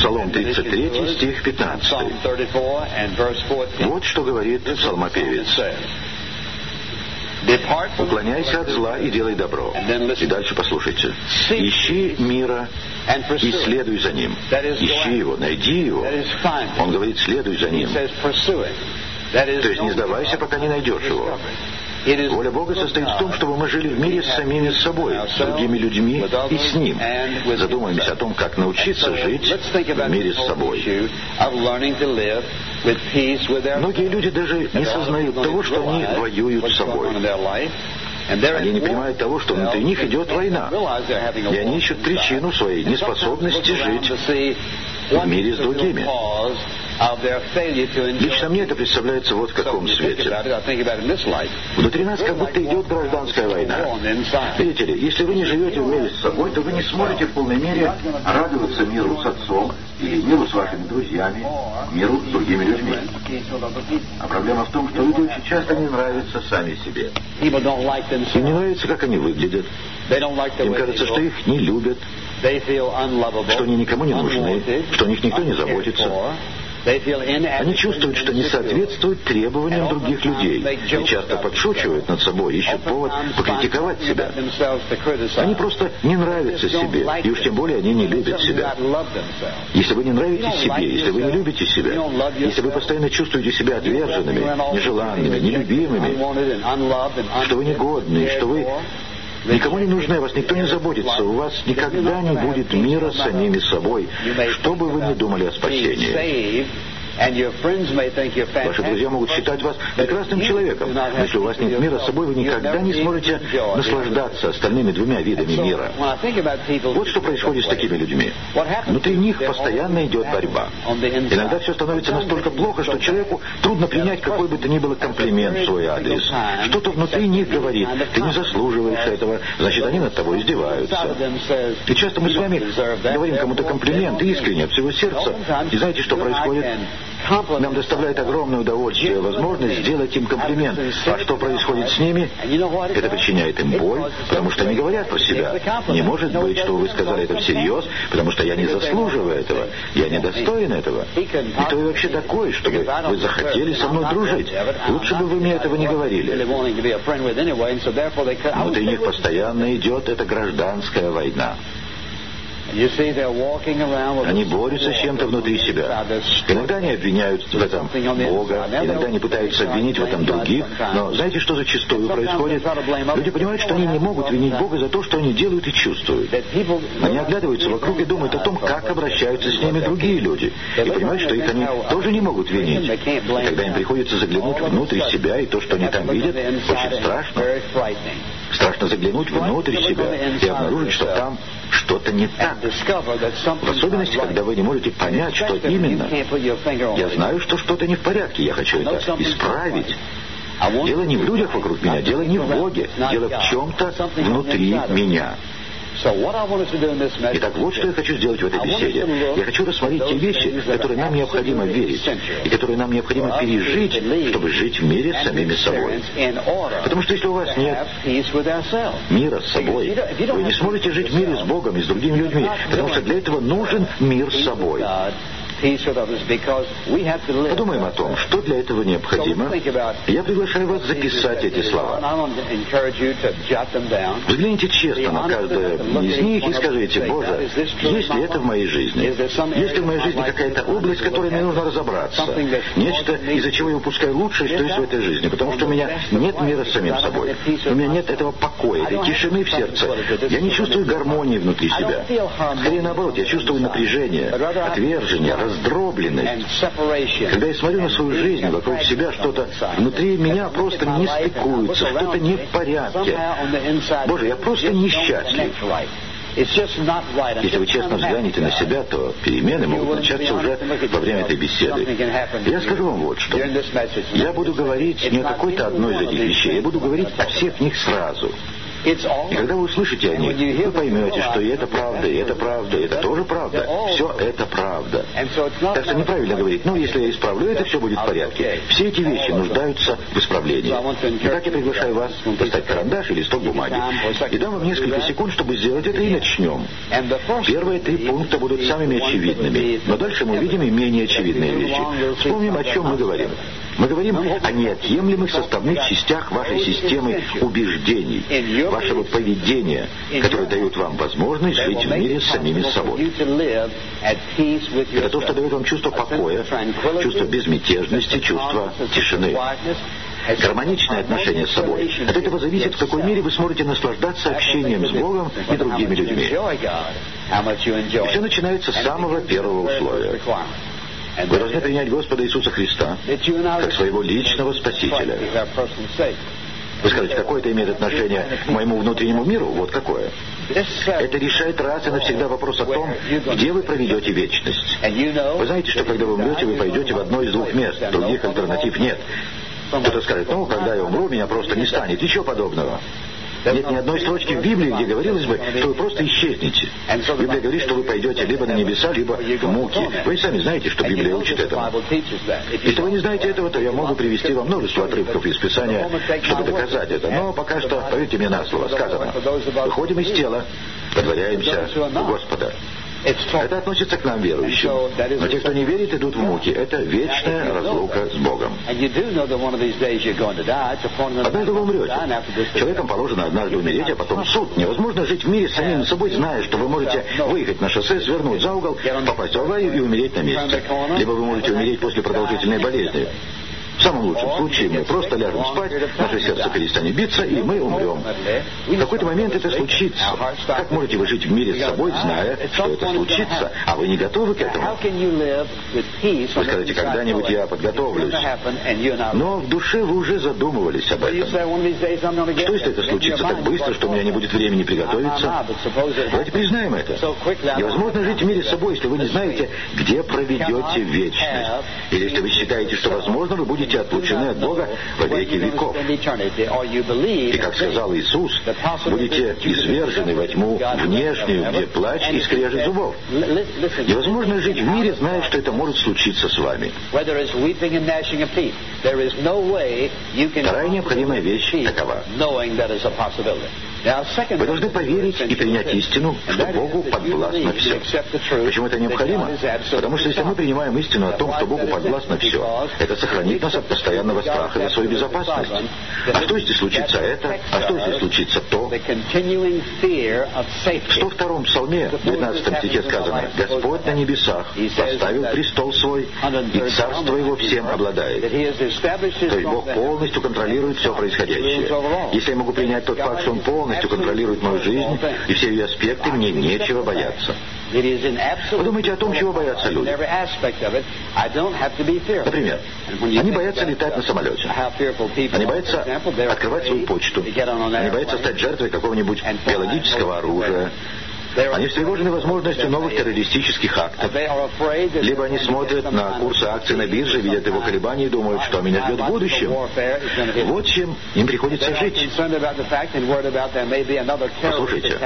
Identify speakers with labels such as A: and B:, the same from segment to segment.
A: Псалом 33, стих 15. Вот что говорит псалмопевец. «Уклоняйся от зла и делай добро». И дальше послушайте. «Ищи мира и следуй за ним». Ищи его, найди его. Он говорит, следуй за ним. То есть не сдавайся, пока не найдешь его. Воля Бога состоит в том, чтобы мы жили в мире с самими собой, с другими людьми и с Ним. Задумаемся о том, как научиться жить в мире с собой. Многие люди даже не сознают того, что они воюют с собой. Они не понимают того, что внутри них идет война. И они ищут причину своей неспособности жить в мире с другими. Лично мне это представляется вот в каком свете. Внутри нас как будто идет гражданская война. Видите ли, если вы не живете в мире с собой, то вы не сможете в полной мере радоваться миру с отцом, или миру с вашими друзьями, миру с другими людьми. А проблема в том, что люди очень часто не нравятся сами себе. Им не нравится, как они выглядят. Им кажется, что их не любят, что они никому не нужны, что о них никто не заботится. Они чувствуют, что не соответствуют требованиям других людей и часто подшучивают над собой, ищут повод покритиковать себя. Они просто не нравятся себе, и уж тем более они не любят себя. Если вы не нравитесь себе, если вы не любите себя, если вы постоянно чувствуете себя отверженными, нежеланными, нелюбимыми, что вы негодны, что вы никому не нужны, о вас никто не заботится, у вас никогда не будет мира с самими собой, что бы вы ни думали о спасении. Ваши друзья могут считать вас прекрасным человеком, но если у вас нет мира с собой, вы никогда не сможете наслаждаться остальными двумя видами мира. Вот что происходит с такими людьми. Внутри них постоянно идет борьба. Иногда все становится настолько плохо, что человеку трудно принять какой бы то ни было комплимент в свой адрес. Что-то внутри них говорит: ты не заслуживаешь этого, значит, они над тобой издеваются. И часто мы с вами говорим кому-то комплимент искренне, от всего сердца, и знаете, что происходит? Нам доставляет огромное удовольствие возможность сделать им комплимент. А что происходит с ними? Это причиняет им боль, потому что они говорят про себя. Не может быть, что вы сказали это всерьез, потому что я не заслуживаю этого, я не достоин этого. И кто я вообще такой, чтобы вы захотели со мной дружить? Лучше бы вы мне этого не говорили. Внутри них постоянно идет эта гражданская война. Они борются с чем-то внутри себя. Иногда они обвиняют в этом Бога, иногда они пытаются обвинить в этом других, но знаете, что зачастую происходит? Люди понимают, что они не могут винить Бога за то, что они делают и чувствуют. Они оглядываются вокруг и думают о том, как обращаются с ними другие люди, и понимают, что их они тоже не могут винить. И когда им приходится заглянуть внутрь себя, и то, что они там видят, очень страшно. Страшно заглянуть внутрь себя и обнаружить, что там что-то не так. В особенности, когда вы не можете понять, что именно. Я знаю, что что-то не в порядке, я хочу это исправить. Дело не в людях вокруг меня, дело не в Боге, дело в чем-то внутри меня. Итак, вот что я хочу сделать в этой беседе. Я хочу рассмотреть те вещи, в которые нам необходимо верить, и которые нам необходимо пережить, чтобы жить в мире с самими собой. Потому что если у вас нет мира с собой, вы не сможете жить в мире с Богом и с другими людьми, потому что для этого нужен мир с собой. Подумаем о том, что для этого необходимо. Я приглашаю вас записать эти слова. Взгляните честно на каждое из них и скажите: Боже, есть ли это в моей жизни? Есть ли в моей жизни какая-то область, в которой мне нужно разобраться? Нечто, из-за чего я упускаю лучшее, что есть в этой жизни, потому что у меня нет мира с самим собой. У меня нет этого покоя, этой тишины в сердце. Я не чувствую гармонии внутри себя. Скорее наоборот, я чувствую напряжение, отвержение, раздробленность. Когда я смотрю на свою жизнь, вокруг себя что-то внутри меня просто не стыкуется, что-то не в порядке. Боже, я просто несчастлив. Если вы честно взглянете на себя, то перемены могут начаться уже во время этой беседы. Я скажу вам вот что. Я буду говорить не о какой-то одной из этих вещей, я буду говорить о всех них сразу. И когда вы услышите о них, вы поймете, что и это правда, и это правда, и это тоже правда. Все это правда. Так что неправильно говорить, если я исправлю это, все будет в порядке. Все эти вещи нуждаются в исправлении. Итак, я приглашаю вас достать карандаш и листок бумаги. И дам вам несколько секунд, чтобы сделать это, и начнем. Первые 3 пункта будут самыми очевидными, но дальше мы увидим и менее очевидные вещи. Вспомним, о чем мы говорим. Мы говорим о неотъемлемых составных частях вашей системы убеждений, вашего поведения, которые дают вам возможность жить в мире с самими собой. Это то, что дает вам чувство покоя, чувство безмятежности, чувство тишины. Гармоничное отношение с собой. От этого зависит, в какой мере вы сможете наслаждаться общением с Богом и другими людьми. И все начинается с самого первого условия. Вы должны принять Господа Иисуса Христа как своего личного Спасителя. Вы скажете, какое это имеет отношение к моему внутреннему миру? Вот какое. Это решает раз и навсегда вопрос о том, где вы проведете вечность. Вы знаете, что когда вы умрете, вы пойдете в одно из 2 мест, других альтернатив нет. Кто-то скажет, когда я умру, меня просто не станет. Ничего подобного. Нет ни одной строчки в Библии, где говорилось бы, что вы просто исчезнете. Библия говорит, что вы пойдете либо на небеса, либо в муки. Вы сами знаете, что Библия учит этому. Если вы не знаете этого, то я могу привести вам множество отрывков из Писания, чтобы доказать это. Но пока что, поверьте мне на слово, сказано. Выходим из тела, водворяемся у Господа. Это относится к нам, верующим. Но те, кто не верит, идут в муки. Это вечная разлука с Богом. Однажды вы умрете. Человеком положено однажды умереть, а потом суд. Невозможно жить в мире с самим собой, зная, что вы можете выехать на шоссе, свернуть за угол, попасть в аварию и умереть на месте. Либо вы можете умереть после продолжительной болезни. В самом лучшем случае мы просто ляжем спать, наше сердце перестанет биться, и мы умрем. В какой-то момент это случится. Как можете вы жить в мире с собой, зная, что это случится, а вы не готовы к этому? Вы скажете, когда-нибудь я подготовлюсь. Но в душе вы уже задумывались об этом. Что, если это случится так быстро, что у меня не будет времени приготовиться? Давайте признаем это. Невозможно жить в мире с собой, если вы не знаете, где проведете вечность. Или если вы считаете, что возможно, вы будете отлучены от Бога во веки веков. И, как сказал Иисус, будете извержены во тьму внешнюю, где плач и скрежет зубов. Невозможно жить в мире, зная, что это может случиться с вами. Вторая необходимая вещь такова. Вы должны поверить и принять истину, что Богу подвластно все. Почему это необходимо? Потому что если мы принимаем истину о том, что Богу подвластно все, это сохранит нас от постоянного страха за свою безопасность. А что, если случится это? А что, если случится то? В 102-м псалме, в 19 стихе сказано: «Господь на небесах поставил престол свой, и царство его всем обладает». То есть Бог полностью контролирует все происходящее. Если я могу принять тот факт, что Он полностью контролирует мою жизнь и все ее аспекты, мне нечего бояться. Вы думаете о том, чего боятся люди? Например, они боятся летать на самолете. Они боятся открывать свою почту. Они боятся стать жертвой какого-нибудь биологического оружия. Они встревожены возможностью новых террористических актов. Либо они смотрят на курсы акций на бирже, видят его колебания и думают, что меня ждет в будущем. Вот чем им приходится жить. Послушайте.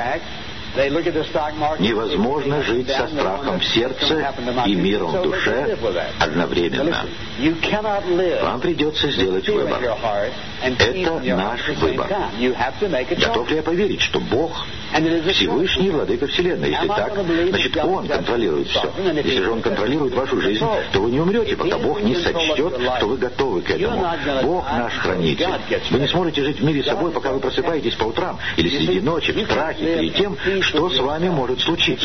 A: Невозможно жить со страхом в сердце и миром в душе одновременно. Вам придется сделать выбор. Это наш выбор. Готов ли я поверить, что Бог Всевышний Владыка Вселенной? Если так, значит Он контролирует все. Если же Он контролирует вашу жизнь, то вы не умрете, пока Бог не сочтет, что вы готовы к этому. Бог наш хранитель. Вы не сможете жить в мире с собой, пока вы просыпаетесь по утрам или среди ночи в страхе перед тем, что с вами может случиться.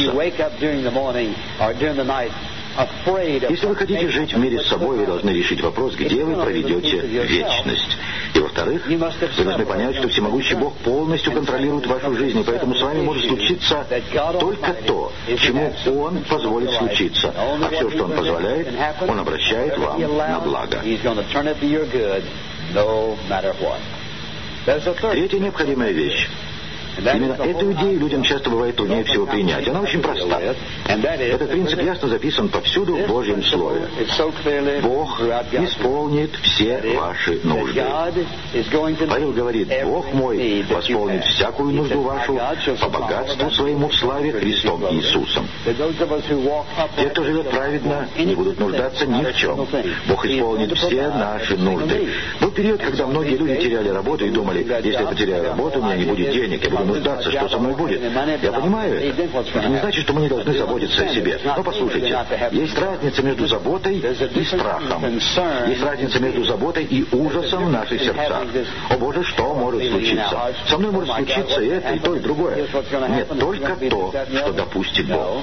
A: Если вы хотите жить в мире с собой, вы должны решить вопрос, где вы проведете вечность. И во-вторых, вы должны понять, что всемогущий Бог полностью контролирует вашу жизнь, и поэтому с вами может случиться только то, чему Он позволит случиться. А все, что Он позволяет, Он обращает вам на благо. Третья необходимая вещь. Именно эту идею людям часто бывает труднее всего принять. Она очень проста. Этот принцип ясно записан повсюду в Божьем Слове. Бог исполнит все ваши нужды. Павел говорит: Бог мой восполнит всякую нужду вашу по богатству своему в славе Христом Иисусом. Те, кто живет праведно, не будут нуждаться ни в чем. Бог исполнит все наши нужды. Был период, когда многие люди теряли работу и думали: если я потеряю работу, у меня не будет денег, я буду нуждаться, что со мной будет? Я понимаю это. Это не значит, что мы не должны заботиться о себе. Но послушайте, есть разница между заботой и страхом. Есть разница между заботой и ужасом в наших сердцах. О Боже, что может случиться? Со мной может случиться и это, и то, и другое. Нет, только то, что допустит Бог.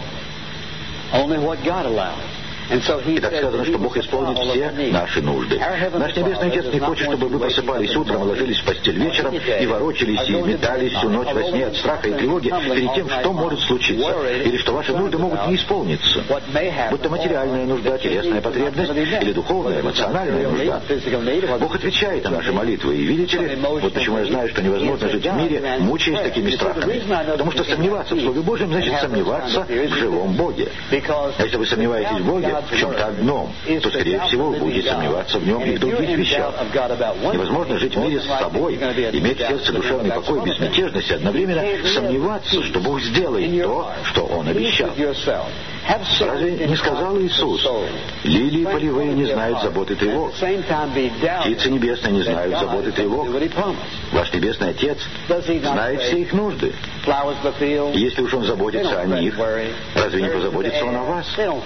A: И так сказано, что Бог исполнит все наши нужды. Наш Небесный Отец не хочет, чтобы вы просыпались утром, ложились в постель вечером и ворочались и метались всю ночь во сне от страха и тревоги перед тем, что может случиться, или что ваши нужды могут не исполниться. Будь то материальная нужда, телесная потребность, или духовная, эмоциональная нужда. Бог отвечает на наши молитвы, и видите ли, вот почему я знаю, что невозможно жить в мире, мучаясь такими страхами. Потому что сомневаться в Слове Божьем значит сомневаться в живом Боге. А если вы сомневаетесь в Боге, в чем-то одном, то, скорее всего, вы будете сомневаться в нем и в других вещах. Невозможно жить в мире с собой, иметь в сердце душевный покой и безмятежность, одновременно сомневаться, что Бог сделает то, что Он обещал. Разве не сказал Иисус: лилии полевые не знают заботы тревог, птицы небесные не знают заботы тревог? Ваш Небесный Отец знает все их нужды. И если уж Он заботится о них, разве не позаботится Он о вас?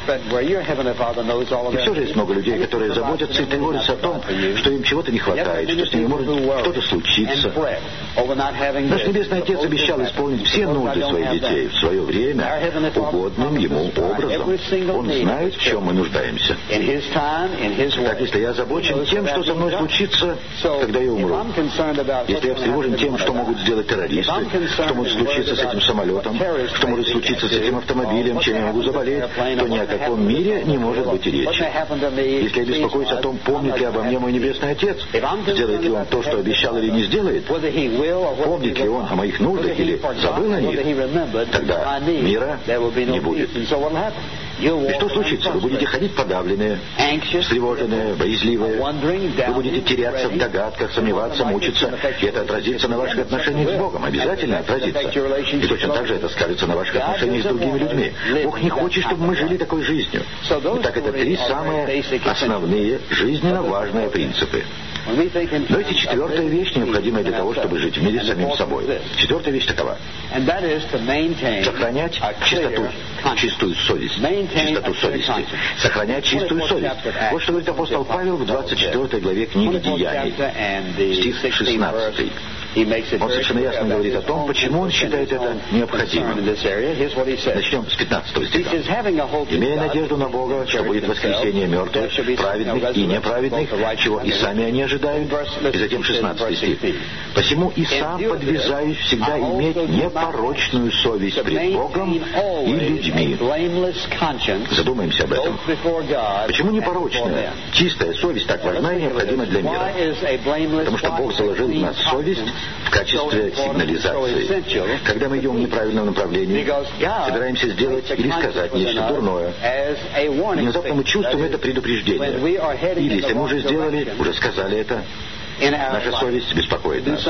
A: И все же есть много людей, которые заботятся и тревожатся о том, что им чего-то не хватает, что с ними может что-то случиться. Наш Небесный Отец обещал исполнить все нужды своих детей в свое время, угодным Ему образом. Он знает, в чем мы нуждаемся. Так, если я озабочен тем, что со мной случится, когда я умру, если я встревожен тем, что могут сделать террористы, что может случиться с этим самолетом, что может случиться с этим автомобилем, чем я могу заболеть, то ни о каком мире не может быть и речи. Если я беспокоюсь о том, помнит ли обо мне мой Небесный Отец, сделает ли Он то, что обещал, или не сделает, помнит ли Он о моих нуждах или забыл о них, тогда мира не будет. И что случится? Вы будете ходить подавленные, встревоженные, боязливые. Вы будете теряться в догадках, сомневаться, мучиться. И это отразится на ваших отношениях с Богом. Обязательно отразится. И точно так же это скажется на ваших отношениях с другими людьми. Бог не хочет, чтобы мы жили такой жизнью. Итак, это три самые основные, жизненно важные принципы. Но эти четвертая вещь, необходимая для того, чтобы жить в мире с самим собой. Четвертая вещь такова: сохранять чистую совесть. Чистоту совести. Сохранять чистую совесть. Вот что говорит апостол Павел в 24 главе книги Деяний, стих 16. Он совершенно ясно говорит о том, почему он считает это необходимым. Начнем с 15 стиха. «Имея надежду на Бога, что будет воскресение мертвых, праведных и неправедных, чего и сами они ожидают». И затем 16 стих. «Посему и сам подвязаюсь всегда иметь непорочную совесть пред Богом и людьми». Задумаемся об этом. Почему непорочная, чистая совесть так важна и необходима для мира? Потому что Бог заложил в нас совесть в качестве сигнализации. Когда мы идем в неправильном направлении, собираемся сделать или сказать нечто дурное, внезапно мы чувствуем это предупреждение. Или, если мы уже сделали, уже сказали это, наша совесть беспокоит нас.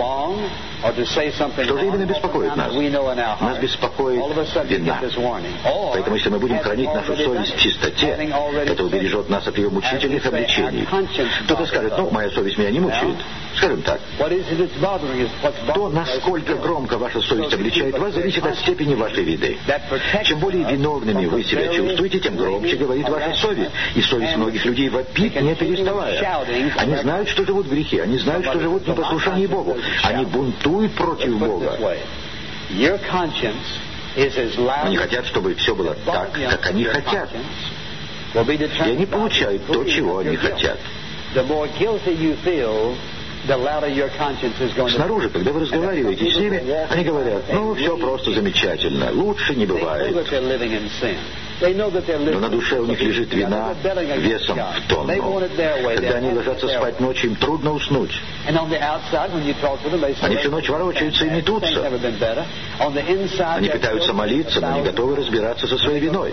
A: Что же именно беспокоит нас? Нас беспокоит вина. Поэтому, если мы будем хранить нашу совесть в чистоте, это убережет нас от ее мучительных обличений. Кто-то скажет: ну, моя совесть меня не мучает. Скажем так. То, насколько громко ваша совесть обличает вас, зависит от степени вашей вины. Чем более виновными вы себя чувствуете, тем громче говорит ваша совесть. И совесть многих людей вопит, не переставая. Они знают, что живут в грехе. Они знают, что живут в непослушании Богу. Они бунтуют против Бога. Они хотят, чтобы все было так, как они хотят. И они получают то, чего они хотят. Снаружи, когда вы разговариваете с ними, они говорят: ну, все просто замечательно, лучше не бывает. Но на душе у них лежит вина весом в тонну. Когда они ложатся спать ночью, им трудно уснуть. Они всю ночь ворочаются и метутся. Они пытаются молиться, но не готовы разбираться со своей виной.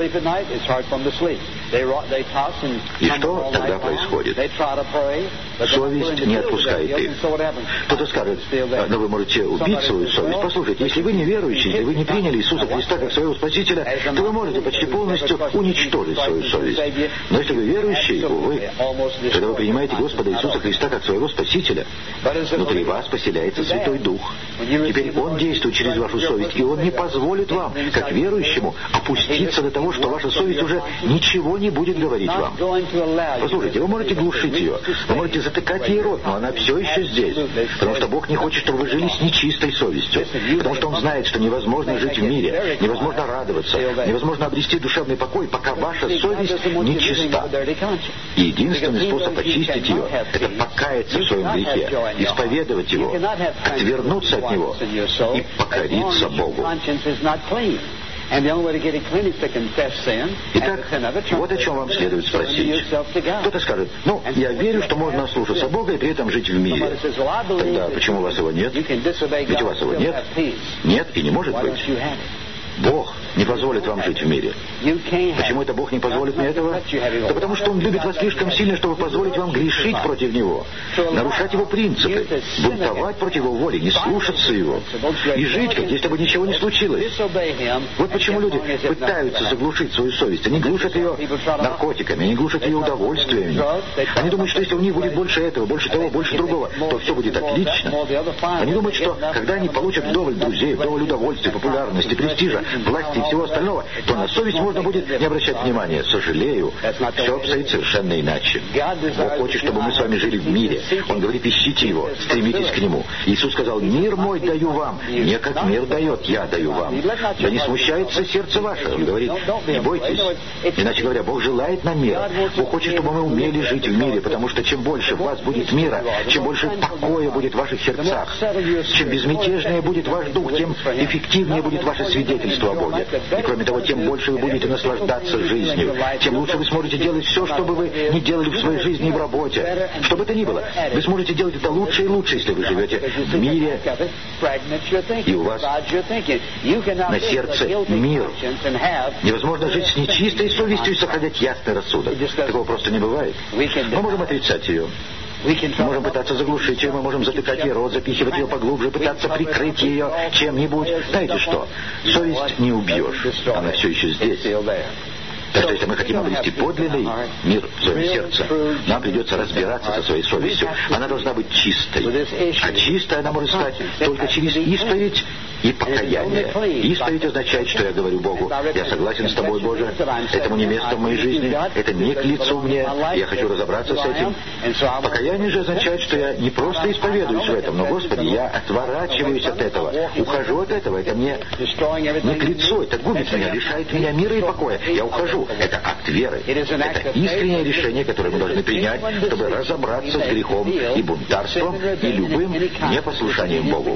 A: И что тогда происходит? Совесть не отпускает их. Кто-то скажет: но вы можете убить свою совесть. Послушайте, если вы не верующий, если вы не приняли Иисуса Христа как своего Спасителя, то вы можете почти полностью уничтожить свою совесть. Но если вы верующий, увы, когда вы принимаете Господа Иисуса Христа как своего Спасителя, внутри вас поселяется Святой Дух. Теперь Он действует через вашу совесть, и Он не позволит вам, как верующему, опуститься до того, что ваша совесть уже ничего не будет говорить вам. Послушайте, вы можете глушить ее, вы можете затыкать ей рот, но она все еще здесь, потому что Бог не хочет, чтобы вы жили с нечистой совестью, потому что Он знает, что невозможно жить в мире, невозможно радоваться, невозможно обрести душевный покой, пока ваша совесть нечиста. И единственный способ очистить ее — это покаяться в своем грехе, исповедовать его, отвернуться от него и покориться Богу. Итак, вот о чем вам следует спросить. Кто-то скажет: ну, я верю, что можно ослушаться Бога и при этом жить в мире. Тогда почему у вас его нет? Ведь у вас его нет. Нет и не может быть. Бог не позволит вам жить в мире. Почему это Бог не позволит мне этого? Да потому что Он любит вас слишком сильно, чтобы позволить вам грешить против Него, нарушать Его принципы, бунтовать против Его воли, не слушаться Его и жить, как если бы ничего не случилось. Вот почему люди пытаются заглушить свою совесть. Они глушат ее наркотиками, они глушат ее удовольствиями. Они думают, что если у них будет больше этого, больше того, больше другого, то все будет отлично. Они думают, что когда они получат вдоволь друзей, вдоволь удовольствия, популярности, престижа, власти и всего остального, то на совесть можно будет не обращать внимания. Сожалею, все обстоит совершенно иначе. Бог хочет, чтобы мы с вами жили в мире. Он говорит: ищите Его, стремитесь к Нему. Иисус сказал: мир мой даю вам, не как мир дает, я даю вам. Да не смущается сердце ваше. Он говорит: не бойтесь. Иначе говоря, Бог желает нам мира. Бог хочет, чтобы мы умели жить в мире, потому что чем больше в вас будет мира, чем больше покоя будет в ваших сердцах, чем безмятежнее будет ваш дух, тем эффективнее будет ваше свидетельство о Боге. И кроме того, тем больше вы будете наслаждаться жизнью, тем лучше вы сможете делать все, что бы вы ни делали в своей жизни и в работе. Что бы это ни было, вы сможете делать это лучше и лучше, если вы живете в мире, и у вас на сердце мир. Невозможно жить с нечистой совестью и сохранять ясный рассудок. Такого просто не бывает. Мы можем отрицать ее. Мы можем пытаться заглушить ее, мы можем затыкать ей рот, запихивать ее поглубже, пытаться прикрыть ее чем-нибудь. Знаете что? Совесть не убьешь, она все еще здесь. Так что если мы хотим обрести подлинный мир в своем сердце, нам придется разбираться со своей совестью. Она должна быть чистой. А чистой она может стать только через исповедь и покаяние. Исповедь означает, что я говорю Богу: я согласен с Тобой, Боже, этому не место в моей жизни, это не к лицу мне, я хочу разобраться с этим. Покаяние же означает, что я не просто исповедуюсь в этом, но, Господи, я отворачиваюсь от этого, ухожу от этого, это мне не к лицу, это губит меня, лишает меня мира и покоя. Я ухожу. Это акт веры. Это искреннее решение, которое мы должны принять, чтобы разобраться с грехом и бунтарством и любым непослушанием Богу.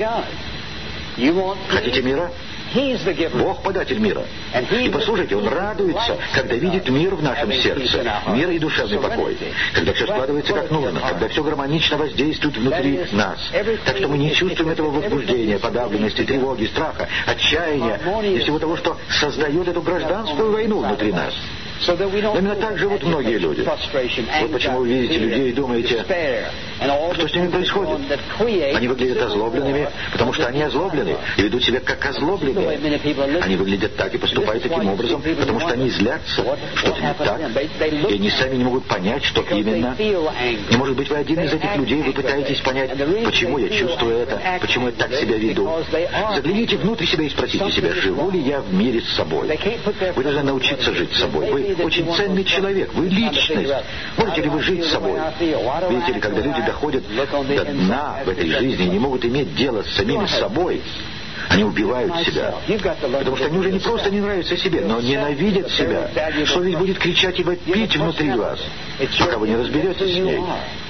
A: Хотите мира? Бог податель мира. И послушайте, Он радуется, когда видит мир в нашем сердце, мир и душевный покой, когда все складывается как нужно, когда все гармонично воздействует внутри нас, так что мы не чувствуем этого возбуждения, подавленности, тревоги, страха, отчаяния и всего того, что создает эту гражданскую войну внутри нас. Но именно так живут многие люди. Вот почему вы видите людей и думаете: что с ними происходит? Они выглядят озлобленными, потому что они озлоблены и ведут себя как озлобленные. Они выглядят так и поступают таким образом, потому что они злятся. Что-то не так. И они сами не могут понять, что именно. И, может быть, вы один из этих людей, вы пытаетесь понять, почему я чувствую это, почему я так себя веду. Загляните внутрь себя и спросите себя: живу ли я в мире с собой? Вы должны научиться жить с собой. Вы очень ценный человек, вы личность. Можете ли вы жить с собой? Видите ли, когда люди доходят до дна в этой жизни и не могут иметь дело с самими собой, они убивают себя. Потому что они уже не просто не нравятся себе, но ненавидят себя. Совесть будет кричать и вопить внутри вас, пока вы не разберетесь с ней.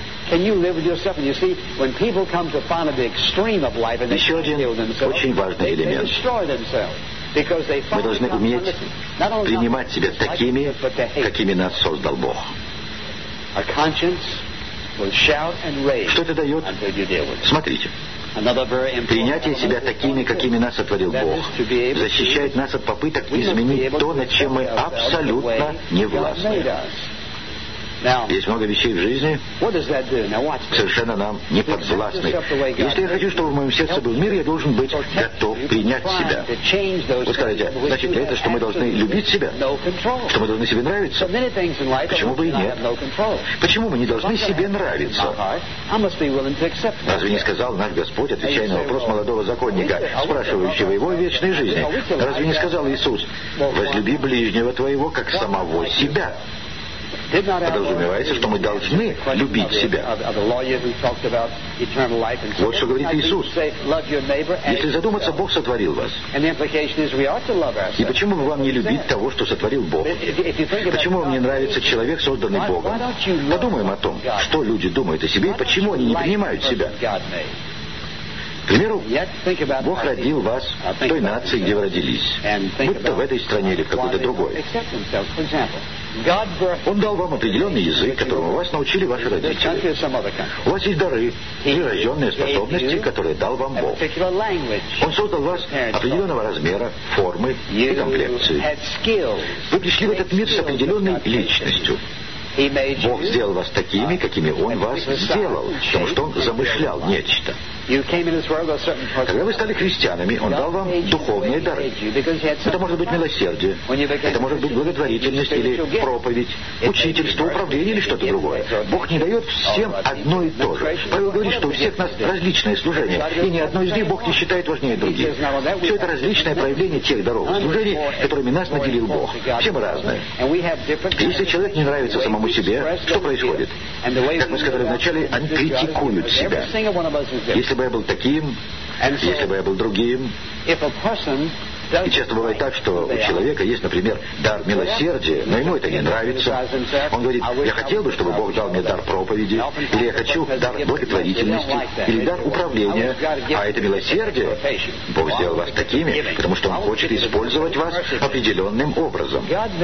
A: Еще один очень важный элемент. Мы должны уметь принимать себя такими, какими нас создал Бог. Что это дает? Смотрите. Принятие себя такими, какими нас сотворил Бог, защищает нас от попыток изменить то, над чем мы абсолютно не властны. Есть много вещей в жизни, совершенно нам не подвластны. Если я хочу, чтобы в моем сердце был мир, я должен быть готов принять себя. Вы скажете, значит ли это, что мы должны любить себя? Что мы должны себе нравиться? Почему бы и нет? Почему мы не должны себе нравиться? Разве не сказал наш Господь, отвечая на вопрос молодого законника, спрашивающего его о вечной жизни? Разве не сказал Иисус, возлюби ближнего твоего, как самого себя? Подразумевается, что мы должны любить себя. Вот что говорит Иисус. Если задуматься, Бог сотворил вас. И почему бы вам не любить того, что сотворил Бог? Почему вам не нравится человек, созданный Богом? Подумаем о том, что люди думают о себе и почему они не принимают себя. К примеру, Бог родил вас в той нации, где вы родились, будь то в этой стране или в какой-то другой. Он дал вам определенный язык, которому вас научили ваши родители. У вас есть дары, прирожденные способности, которые дал вам Бог. Он создал вас определенного размера, формы и комплекции. Вы пришли в этот мир с определенной личностью. Бог сделал вас такими, какими Он вас сделал, потому что Он замышлял нечто. Когда вы стали христианами, Он дал вам духовные дары. Это может быть милосердие, это может быть благотворительность или проповедь, учительство, управление или что-то другое. Бог не дает всем одно и то же. Павел говорит, что у всех нас различное служение, и ни одно из них Бог не считает важнее других. Все это различное проявление тех даров и служений, которыми нас наделил Бог. Все мы разные. И если человек не нравится самому себе, что происходит? Как мы сказали вначале, они критикуют себя. Если бы я был таким, если бы я был другим. И часто бывает так, что у человека есть, например, дар милосердия, но ему это не нравится. Он говорит, я хотел бы, чтобы Бог дал мне дар проповеди, или я хочу дар благотворительности, или дар управления, а это милосердие. Бог сделал вас такими, потому что Он хочет использовать вас определенным образом.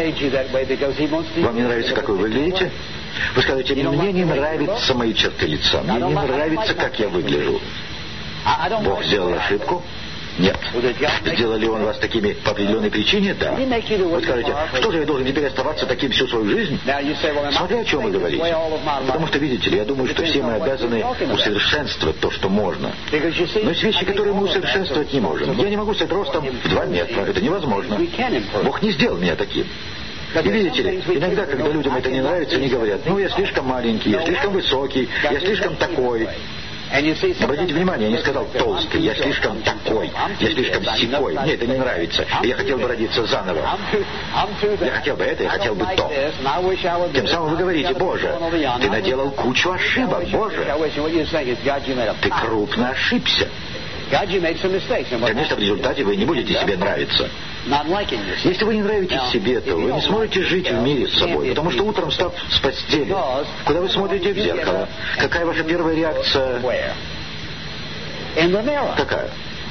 A: Вам не нравится, как вы выглядите? Вы скажете, мне не нравятся мои черты лица, мне не нравится, как я выгляжу. Бог сделал ошибку? Нет. Сделал ли Он вас такими по определенной причине? Да. Вы скажете, что же я должен теперь оставаться таким всю свою жизнь? Смотря о чем вы говорите. Потому что, видите ли, я думаю, что все мы обязаны усовершенствовать то, что можно. Но есть вещи, которые мы усовершенствовать не можем. Я не могу стать ростом в 2 метра. Это невозможно. Бог не сделал меня таким. И видите ли, иногда, когда людям это не нравится, они говорят, я слишком маленький, я слишком высокий, я слишком такой. Обратите внимание, я не сказал толстый, я слишком такой, я слишком сякой, мне это не нравится, и я хотел бы родиться заново. Я хотел бы это, я хотел бы то. Тем самым вы говорите, Боже, ты наделал кучу ошибок, Боже. Ты крупно ошибся. Конечно, в результате вы не будете себе нравиться. Если вы не нравитесь себе, то вы не сможете жить в мире с собой, потому что утром, встав с постели, куда вы смотрите в зеркало, какая ваша первая реакция? Какая?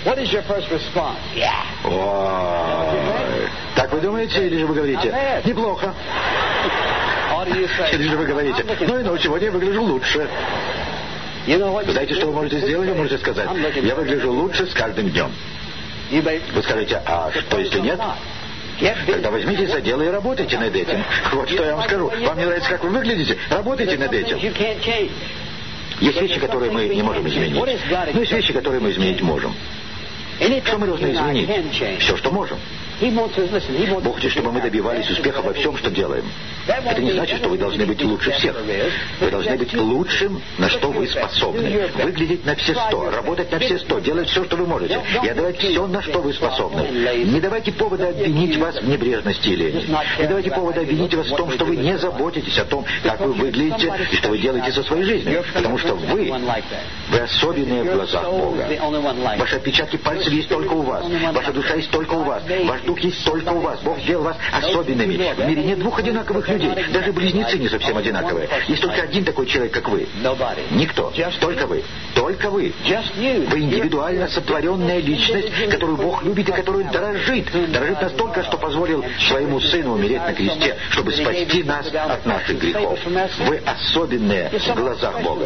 A: Ой. Так вы думаете, или же вы говорите, неплохо? Или же вы говорите, сегодня я выгляжу лучше. Знаете, что вы можете сделать? Вы можете сказать, я выгляжу лучше с каждым днем. Вы скажете, а что если нет? Тогда возьмитесь за дело и работайте над этим. Вот что я вам скажу. Вам не нравится, как вы выглядите? Работайте над этим. Есть вещи, которые мы не можем изменить. Но есть вещи, которые мы изменить можем. Что мы должны изменить? Все, что можем. Бог хочет, чтобы мы добивались успеха во всем, что делаем. Это не значит, что вы должны быть лучше всех. Вы должны быть лучшим, на что вы способны. Выглядеть на все 100, работать на все 100, делать все, что вы можете. И отдавать все, на что вы способны. Не давайте повода обвинить вас в небрежности и лени. Не давайте повода обвинить вас в том, что вы не заботитесь о том, как вы выглядите и что вы делаете со своей жизнью. Потому что вы особенные в глазах Бога. Ваши отпечатки пальцев есть только у вас. Ваша душа есть только у вас. Ваш дух есть только у вас. Бог сделал вас особенными. В мире нет 2 одинаковых людей. Даже близнецы не совсем одинаковые. Есть только один такой человек, как вы. Никто. Только вы. Только вы. Вы индивидуально сотворенная личность, которую Бог любит и которую дорожит. Дорожит настолько, что позволил своему Сыну умереть на кресте, чтобы спасти нас от наших грехов. Вы особенные в глазах Бога.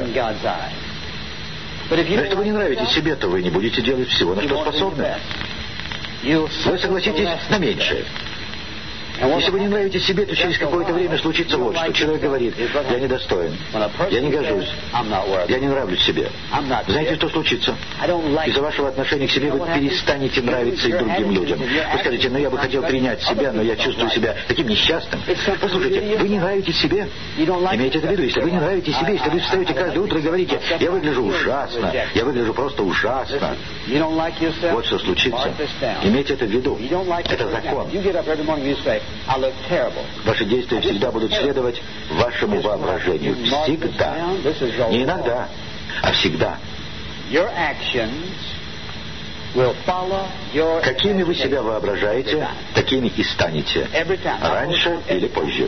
A: Но если вы не нравитесь себе, то вы не будете делать всего, на что способны. Вы согласитесь на меньшее. Если вы не нравитесь себе, то через какое-то время случится вот что. Человек говорит: я недостоин, я не гожусь, я не нравлюсь себе. Знаете, что случится? Из-за вашего отношения к себе вы перестанете нравиться и другим людям. Вы скажете: ну я бы хотел принять себя, но я чувствую себя таким несчастным. Послушайте, вы не нравитесь себе? Имейте это в виду, если вы не нравитесь себе, если вы встаете каждое утро и говорите: я выгляжу ужасно, я выгляжу просто ужасно. Вот что случится. Имейте это в виду. Это закон. Ваши действия всегда будут следовать вашему воображению. Всегда. Не иногда, а всегда. Какими вы себя воображаете, такими и станете. Раньше или позже.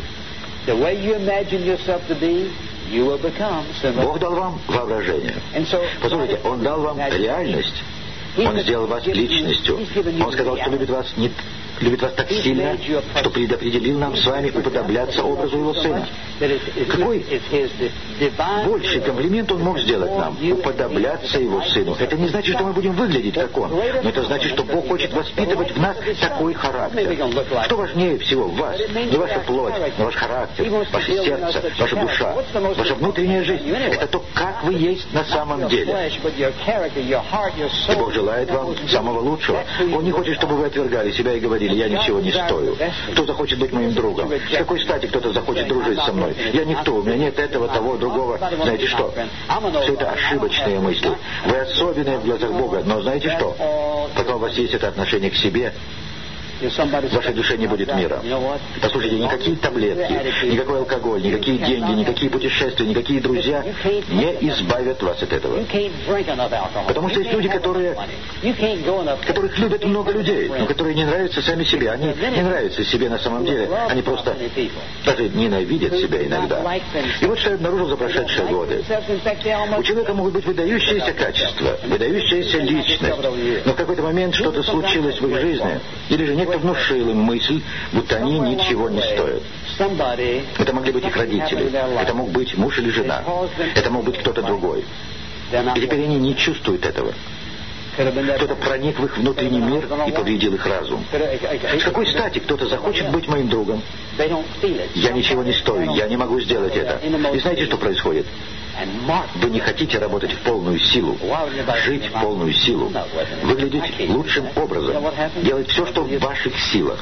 A: Бог дал вам воображение. Послушайте, Он дал вам реальность. Он сделал вас личностью. Он сказал, что любит вас так сильно, что предопределил нам с вами уподобляться образу Его Сына. Какой больший комплимент Он мог сделать нам? Уподобляться Его Сыну. Это не значит, что мы будем выглядеть как Он, но это значит, что Бог хочет воспитывать в нас такой характер. Что важнее всего в вас? Не ваша плоть, но ваш характер, ваше сердце, ваша душа, ваша внутренняя жизнь. Это то, как вы есть на самом деле. И Бог желает вам самого лучшего. Он не хочет, чтобы вы отвергали себя и говорили: я ничего не стою. Кто захочет быть моим другом? С какой стати кто-то захочет дружить со мной? Я никто, у меня нет этого, того, другого. Знаете что? Все это ошибочные мысли. Вы особенные в глазах Бога, но знаете что? Пока у вас есть это отношение к себе, в вашей душе не будет мира. Послушайте, никакие таблетки, никакой алкоголь, никакие деньги, никакие путешествия, никакие друзья не избавят вас от этого. Потому что есть люди, которых любят много людей, но которые не нравятся сами себе. Они не нравятся себе на самом деле. Они просто даже ненавидят себя иногда. И вот что я обнаружил за прошедшие годы. У человека могут быть выдающиеся качества, выдающаяся личность, но в какой-то момент что-то случилось в их жизни, или же некто внушил им мысль, будто они ничего не стоят. Это могли быть их родители, это мог быть муж или жена, это мог быть кто-то другой. И теперь они не чувствуют этого. Кто-то проник в их внутренний мир и повредил их разум. С какой стати кто-то захочет быть моим другом? Я ничего не стою, я не могу сделать это. И знаете, что происходит? Вы не хотите работать в полную силу, жить в полную силу, выглядеть лучшим образом, делать все, что в ваших силах.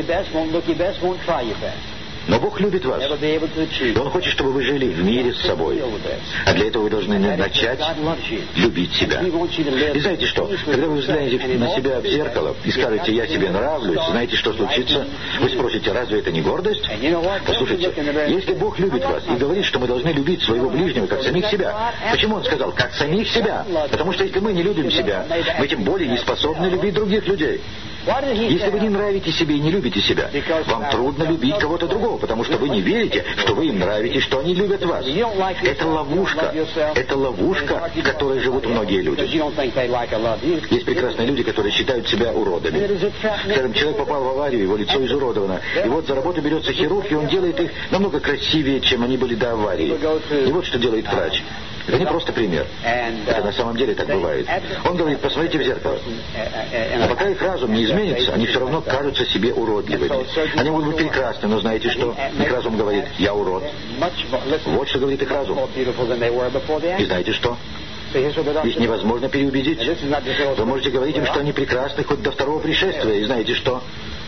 A: Но Бог любит вас. И Он хочет, чтобы вы жили в мире с собой. А для этого вы должны начать любить себя. И знаете что? Когда вы взглянете на себя в зеркало и скажете: я себе нравлюсь, знаете, что случится? Вы спросите: разве это не гордость? Послушайте, если Бог любит вас и говорит, что мы должны любить своего ближнего как самих себя, почему Он сказал «как самих себя»? Потому что если мы не любим себя, мы тем более не способны любить других людей. Если вы не нравитесь себе и не любите себя, вам трудно любить кого-то другого, потому что вы не верите, что вы им нравитесь, что они любят вас. Это ловушка, в которой живут многие люди. Есть прекрасные люди, которые считают себя уродами. Скажем, человек попал в аварию, его лицо изуродовано, и вот за работу берется хирург, и он делает их намного красивее, чем они были до аварии. И вот что делает врач. Это не просто пример. Это на самом деле так бывает. Он говорит: посмотрите в зеркало. А пока их разум не изменится, они все равно кажутся себе уродливыми. Они могут быть прекрасны, но знаете что? Их разум говорит: я урод. Вот что говорит их разум. И знаете что? Их невозможно переубедить. Вы можете говорить им, что они прекрасны хоть до второго пришествия. И знаете что?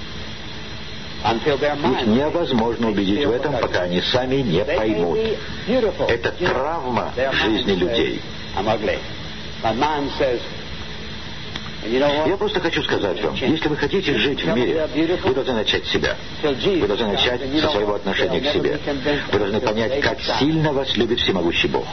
A: Их невозможно убедить в этом, пока они сами не поймут. Это травма в жизни людей. Я просто хочу сказать вам, если вы хотите жить в мире, вы должны начать с себя. Вы должны начать со своего отношения к себе. Вы должны понять, как сильно вас любит всемогущий Бог.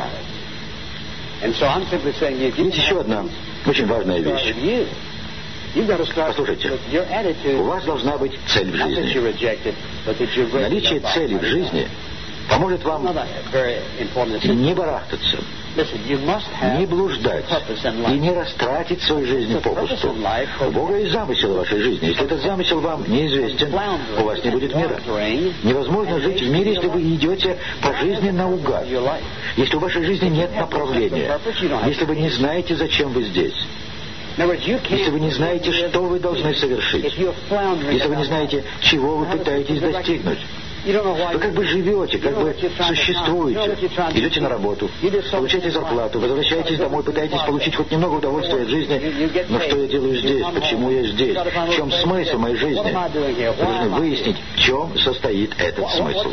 A: Есть еще одна очень важная вещь. Послушайте, у вас должна быть цель в жизни. Наличие цели в жизни поможет вам не барахтаться, не блуждать и не растратить свою жизнь попусту. У Бога есть замысел в вашей жизни. Если этот замысел вам неизвестен, у вас не будет мира. Невозможно жить в мире, если вы идете по жизни наугад. Если у вашей жизни нет направления, если вы не знаете, зачем вы здесь. Если вы не знаете, что вы должны совершить, если вы не знаете, чего вы пытаетесь достигнуть, вы как бы живете, как бы существуете, идете на работу, получаете зарплату, возвращаетесь домой, пытаетесь получить хоть немного удовольствия от жизни. Но что я делаю здесь? Почему я здесь? В чем смысл моей жизни? Вы должны выяснить, в чем состоит этот смысл.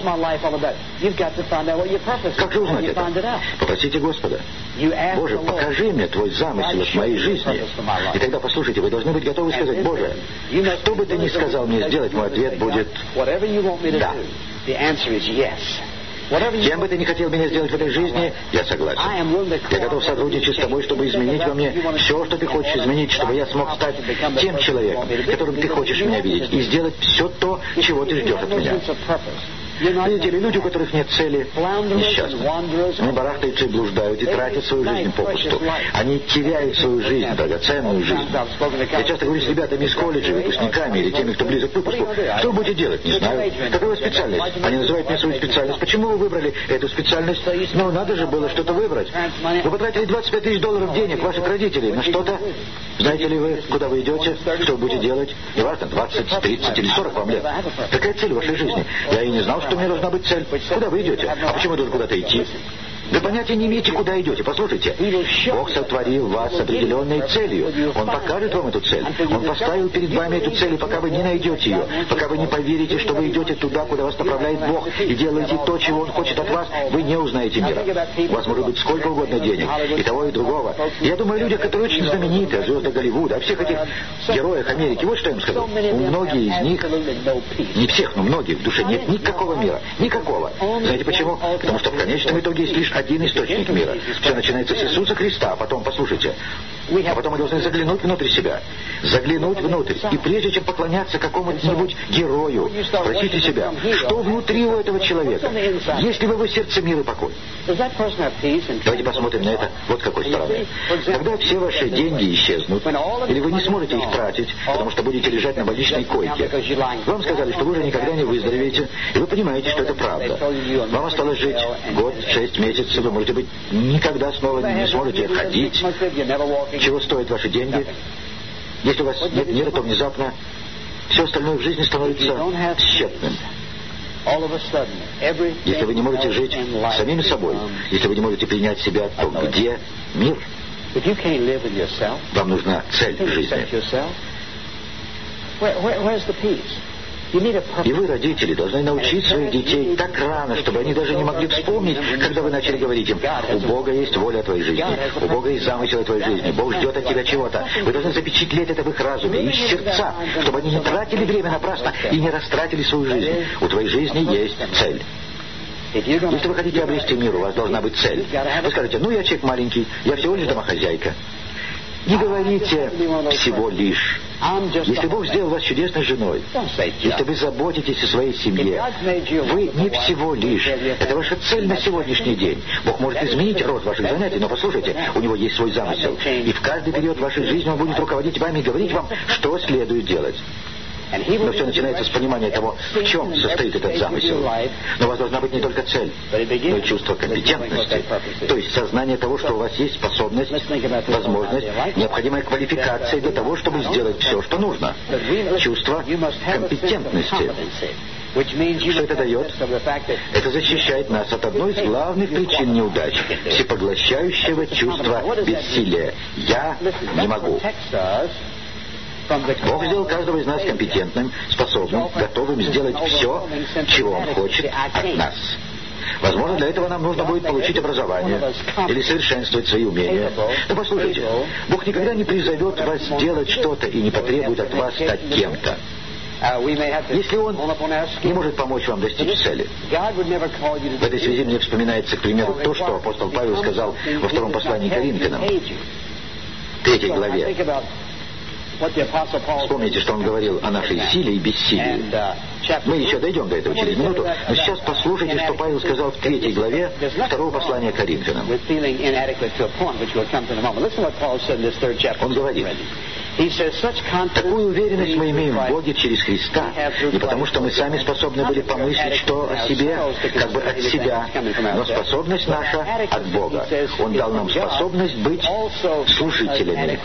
A: Как же узнать это? Попросите Господа. Боже, покажи мне Твой замысел в моей жизни. И тогда, послушайте, вы должны быть готовы сказать: Боже, что бы Ты ни сказал мне сделать, мой ответ будет «да». Кем бы ты ни хотел меня сделать в этой жизни, я согласен. Я готов сотрудничать с тобой, чтобы изменить во мне все, что ты хочешь изменить, чтобы я смог стать тем человеком, которым ты хочешь меня видеть, и сделать все то, чего ты ждешь от меня. Видите ли, люди, у которых нет цели, несчастны. Они барахтаются и блуждают, и тратят свою жизнь попусту. Они теряют свою жизнь, драгоценную жизнь. Я часто говорю с ребятами из колледжа, выпускниками или теми, кто близок к выпуску: что вы будете делать? Не знаю. Какая у вас специальность? Они называют мне свою специальность. Почему вы выбрали эту специальность? Ну, надо же было что-то выбрать. Вы потратили $25 000 денег ваших родителей на что-то. Знаете ли вы, куда вы идете? Что вы будете делать? Неважно, 20, 30 или 40 вам лет. Какая цель в вашей жизни? Я и не знал, что у меня должна быть цель. Куда вы идете? А почему я должен куда-то идти? Вы понятия не имеете, куда идете. Послушайте, Бог сотворил вас с определенной целью. Он покажет вам эту цель. Он поставил перед вами эту цель, и пока вы не найдете ее, пока вы не поверите, что вы идете туда, куда вас направляет Бог, и делаете то, чего Он хочет от вас, вы не узнаете мира. У вас может быть сколько угодно денег, и того, и другого. Я думаю о людях, которые очень знамениты, о звездах Голливуда, о всех этих героях Америки. Вот что я им скажу. У многих из них, не всех, но многих, в душе нет никакого мира. Никакого. Знаете почему? Потому что в конечном итоге есть лишь один источник мира. Все начинается с Иисуса Христа, а потом, послушайте, а потом мы должны заглянуть внутрь себя, заглянуть внутрь, и прежде чем поклоняться какому-нибудь герою, спросите себя, что внутри у этого человека, есть ли в его сердце мир и покой. Давайте посмотрим на это вот с какой стороны. Когда все ваши деньги исчезнут, или вы не сможете их тратить, потому что будете лежать на больничной койке, вам сказали, что вы уже никогда не выздоровеете, и вы понимаете, что это правда. Вам осталось жить год, 6 месяцев, вы, может быть, никогда снова не сможете ходить. Чего стоят ваши деньги? Если у вас нет мира, то внезапно все остальное в жизни становится тщетным. Если вы не можете жить самим собой, если вы не можете принять себя, то где мир? Вам нужна цель в жизни. И вы, родители, должны научить своих детей так рано, чтобы они даже не могли вспомнить, когда вы начали говорить им: у Бога есть воля о твоей жизни, у Бога есть замысел о твоей жизни, Бог ждет от тебя чего-то. Вы должны запечатлеть это в их разуме и в сердцах, чтобы они не тратили время напрасно и не растратили свою жизнь. У твоей жизни есть цель. Если вы хотите обрести мир, у вас должна быть цель. Вы скажете: ну, я человек маленький, я всего лишь домохозяйка. Не говорите всего лишь. Если Бог сделал вас чудесной женой, если вы заботитесь о своей семье, вы не всего лишь. Это ваша цель на сегодняшний день. Бог может изменить род ваших занятий, но послушайте, у Него есть свой замысел. И в каждый период вашей жизни Он будет руководить вами и говорить вам, что следует делать. Но все начинается с понимания того, в чем состоит этот замысел. Но у вас должна быть не только цель, но и чувство компетентности. То есть сознание того, что у вас есть способность, возможность, необходимая квалификация для того, чтобы сделать все, что нужно. Чувство компетентности. Что это дает? Это защищает нас от одной из главных причин неудач – всепоглощающего чувства бессилия. Я не могу. Бог сделал каждого из нас компетентным, способным, готовым сделать все, чего Он хочет от нас. Возможно, для этого нам нужно будет получить образование или совершенствовать свои умения. Но послушайте, Бог никогда не призовет вас делать что-то и не потребует от вас стать кем-то, если Он не может помочь вам достичь цели. В этой связи мне вспоминается, к примеру, то, что апостол Павел сказал во втором послании к Коринфянам, 3 главе. Вспомните, что он говорил о нашей силе и бессилии. Мы еще дойдем до этого через минуту, но сейчас послушайте, что Павел сказал в 3 главе 2 послания к Коринфянам. Он говорит: «Такую уверенность мы имеем в Боге через Христа, не потому что мы сами способны были помыслить, что о себе, как бы от себя, но способность наша от Бога. Он дал нам способность быть служителями».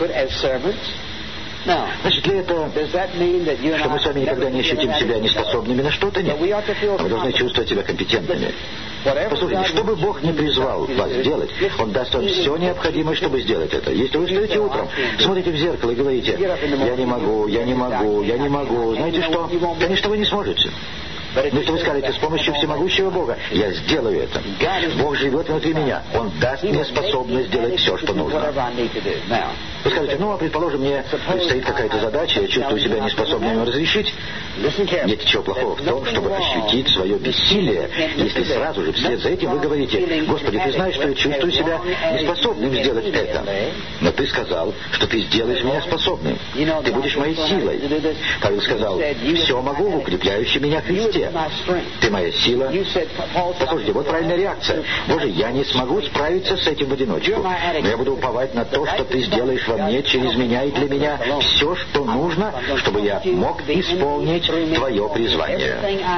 A: Значит ли это, что мы с вами никогда не ощутим себя неспособными на что-то? Нет. Мы должны чувствовать себя компетентными. Послушайте, что бы Бог не призвал вас делать, Он даст вам все необходимое, чтобы сделать это. Если вы встаете утром, смотрите в зеркало и говорите: «Я не могу, я не могу, я не могу», знаете что? Конечно, вы не сможете. Но если вы скажете: «С помощью всемогущего Бога я сделаю это. Бог живет внутри меня. Он даст мне способность сделать все, что нужно». Вы скажете: «Ну, а предположим, мне стоит какая-то задача, я чувствую себя неспособным ее разрешить». Нет ничего плохого в том, чтобы ощутить свое бессилие, если сразу же вслед за этим вы говорите: «Господи, ты знаешь, что я чувствую себя неспособным сделать это. Но ты сказал, что ты сделаешь меня способным. Ты будешь моей силой». Павел сказал: «Все могу в укрепляющем меня Христе». Ты моя сила. Послушайте, вот правильная реакция. Боже, я не смогу справиться с этим в одиночку, но я буду уповать на то, что ты сделаешь во мне, через меня и для меня все, что нужно, чтобы я мог исполнить твое призвание.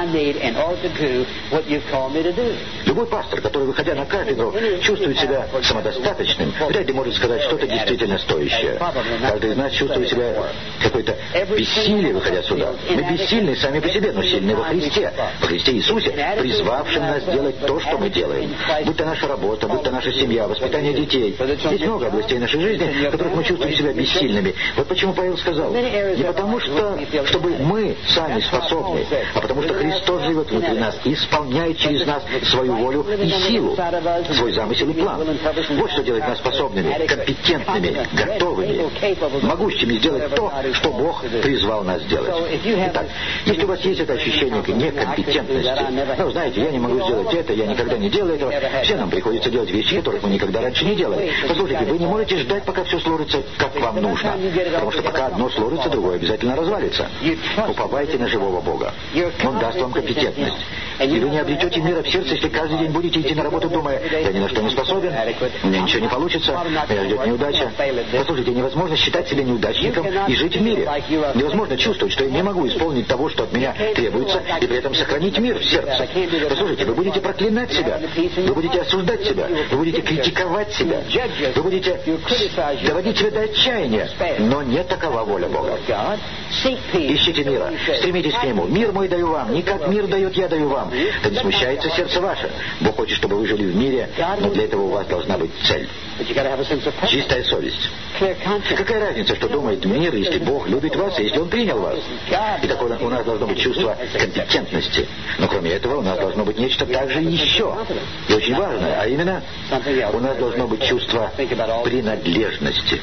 A: Любой пастор, который, выходя на кафедру, чувствует себя самодостаточным, вряд ли может сказать что-то действительно стоящее. Каждый из нас чувствует себя какой-то бессилие, выходя сюда. Мы бессильны сами по себе, но сильны во Христе Иисусе, призвавшим нас делать то, что мы делаем. Будь то наша работа, будь то наша семья, воспитание детей. Есть много областей нашей жизни, в которых мы чувствуем себя бессильными. Вот почему Павел сказал: не потому что, чтобы мы сами способны, а потому что Христос живет внутри нас и исполняет через нас свою волю и силу, свой замысел и план. Вот что делает нас способными, компетентными, готовыми, могущими сделать то, что Бог призвал нас делать. Итак, если у вас есть это ощущение некомпетентности, ну, знаете, я не могу сделать это, я никогда не делаю этого, все нам приходится делать вещи, которых мы никогда раньше не делали. Послушайте, вы не можете ждать, пока все сложится, как вам нужно, потому что пока одно сложится, другое обязательно развалится. Уповайте на живого Бога. Он даст вам компетентность. И вы не обретете мира в сердце, если каждый день будете идти на работу, думая: я ни на что не способен, у меня ничего не получится, меня ждет неудача. Послушайте, невозможно считать себя неудачником и жить в мире. Невозможно чувствовать, что я не могу исполнить того, что от меня требуется, и при этом сохранить мир в сердце. Послушайте, вы будете проклинать себя, вы будете осуждать себя, вы будете критиковать себя, вы будете доводить себя до отчаяния, но не такова воля Бога. Ищите мира, стремитесь к нему. Мир мой даю вам, не как мир дает, я даю вам. Да не смущается сердце ваше. Бог хочет, чтобы вы жили в мире, но для этого у вас должна быть цель. Чистая совесть. Какая разница, что думает мир, если Бог любит вас, и если Он принял вас? И такое у нас должно быть чувство компетентности. Но кроме этого у нас должно быть нечто также еще. И очень важное, а именно у нас должно быть чувство принадлежности.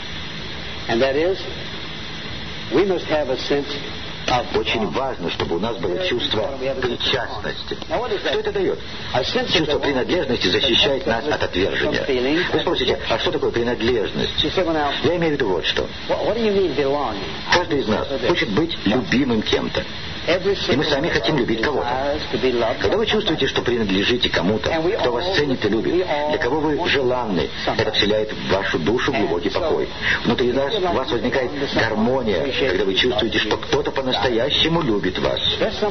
A: Очень важно, чтобы у нас было чувство причастности. Что это дает? Чувство принадлежности защищает нас от отвержения. Вы спросите: а что такое принадлежность? Я имею в виду вот что. Каждый из нас хочет быть любимым кем-то. И мы сами хотим любить кого-то. Когда вы чувствуете, что принадлежите кому-то, кто вас ценит и любит, для кого вы желанны, это вселяет в вашу душу глубокий покой. Внутри вас возникает гармония, когда вы чувствуете, что кто-то по-настоящему любит вас.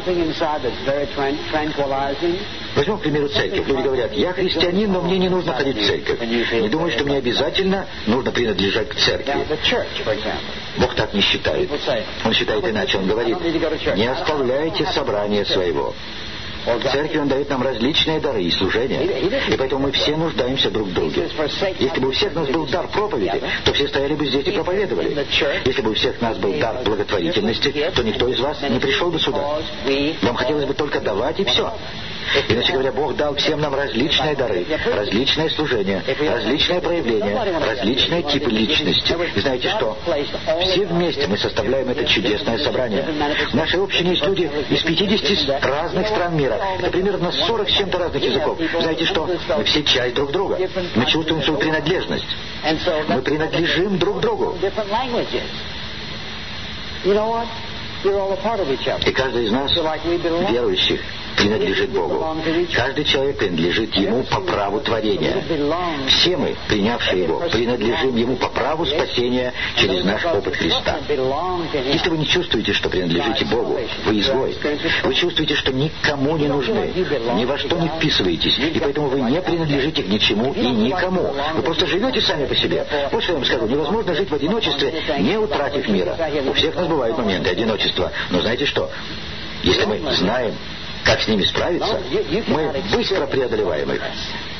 A: Возьмем, к примеру, церковь. Люди говорят: я христианин, но мне не нужно ходить в церковь. Не думаю, что мне обязательно нужно принадлежать к церкви. Бог так не считает. Он считает иначе. Он говорит: не оставляйте собрания своего. В церкви Он дает нам различные дары и служения, и поэтому мы все нуждаемся друг в друге. Если бы у всех нас был дар проповеди, то все стояли бы здесь и проповедовали. Если бы у всех нас был дар благотворительности, то никто из вас не пришел бы сюда. Вам хотелось бы только давать, и все. Иначе говоря, Бог дал всем нам различные дары, различные служения, различные проявления, различные типы личности. И знаете что? Все вместе мы составляем это чудесное собрание. В нашей общине есть люди из 50 разных стран мира. Это примерно 40 с чем-то разных языков. Знаете что? Мы все часть друг друга. Мы чувствуем свою принадлежность. Мы принадлежим друг другу. И каждый из нас, верующих, принадлежит Богу. Каждый человек принадлежит Ему по праву творения. Все мы, принявшие Его, принадлежим Ему по праву спасения через наш опыт Христа. Если вы не чувствуете, что принадлежите Богу, вы изгой. Вы чувствуете, что никому не нужны, ни во что не вписываетесь, и поэтому вы не принадлежите к ничему и никому. Вы просто живете сами по себе. Вот что я вам скажу. Невозможно жить в одиночестве, не утратив мира. У всех нас бывают моменты одиночества. Но знаете что? Если мы знаем, как с ними справиться, мы быстро преодолеваем их.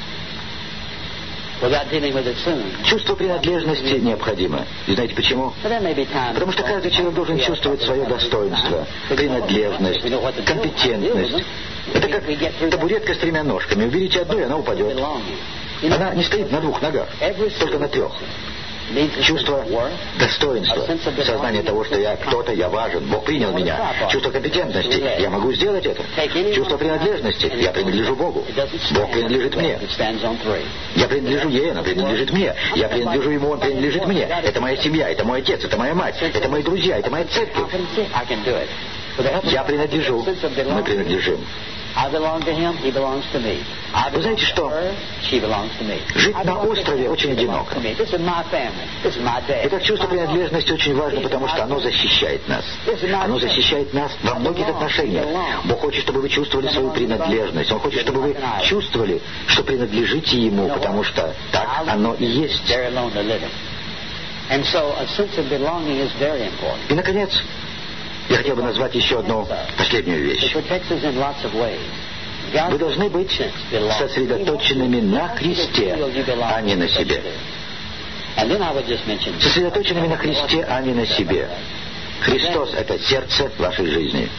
A: Чувство принадлежности необходимо. И знаете почему? Потому что каждый человек должен чувствовать свое достоинство, принадлежность, компетентность. Это как табуретка с 3 ножками. Уберите одну, и она упадет. Она не стоит на 2 ногах, только на 3. Чувство достоинства, сознание того, что я кто-то, я важен, Бог принял меня. Чувство компетентности, я могу сделать это. Чувство принадлежности, я принадлежу Богу. Бог принадлежит мне. Я принадлежу ей, она принадлежит мне. Я принадлежу ему, он принадлежит мне. Это моя семья, это мой отец, это моя мать, это мои друзья, это моя церковь. Я принадлежу, мы принадлежим. Вы знаете что? Жить на острове очень одиноко. Это чувство принадлежности очень важно, потому что оно защищает нас. Оно защищает нас во многих отношениях. Бог хочет, чтобы вы чувствовали свою принадлежность. Он хочет, чтобы вы чувствовали, что принадлежите Ему, потому что так оно и есть. И, наконец, я хотел бы назвать еще одну последнюю вещь. Вы должны быть сосредоточенными на Христе, а не на себе. Сосредоточенными на Христе, а не на себе. Христос — это сердце вашей жизни.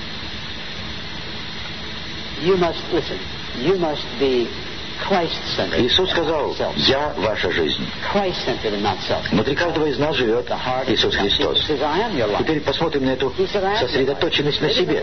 A: Иисус сказал: «Я ваша жизнь». Внутри каждого из нас живет Иисус Христос. Теперь посмотрим на эту сосредоточенность на себе.